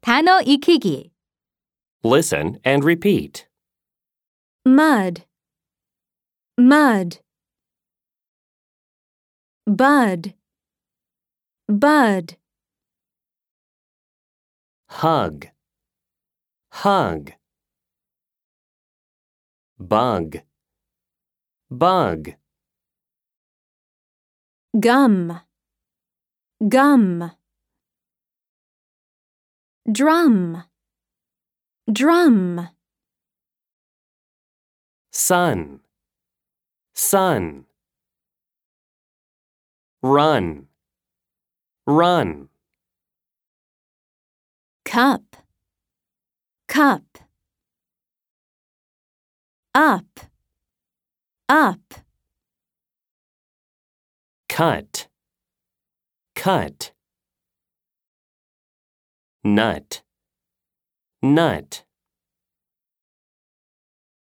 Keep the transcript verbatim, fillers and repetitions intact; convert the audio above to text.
단어 익히기. Listen and repeat. mud, mud, bud, bud, Hug, hug. Bug, bug. gum, gum, drum, drum, Sun, sun. Run, run. cup, cup, up, up, Cut, cut. Nut, nut.